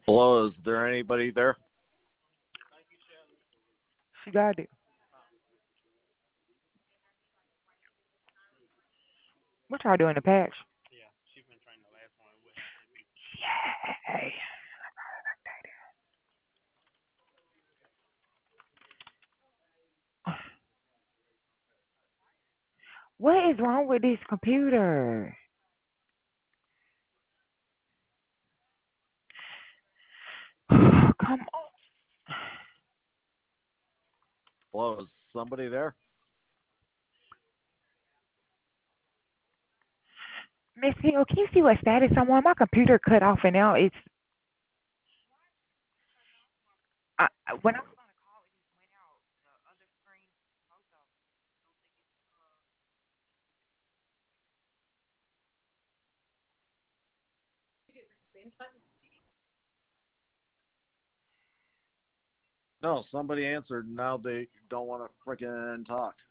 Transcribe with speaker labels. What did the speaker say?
Speaker 1: Hello, is there anybody there?
Speaker 2: She got it. What y'all doing the patch? Yay. What is wrong with this computer? Come on.
Speaker 1: Hello, is somebody there?
Speaker 2: Miss Hill, can you see what status I'm on? My computer cut off and now it's when I
Speaker 1: No, somebody answered. Now they don't want to freaking talk.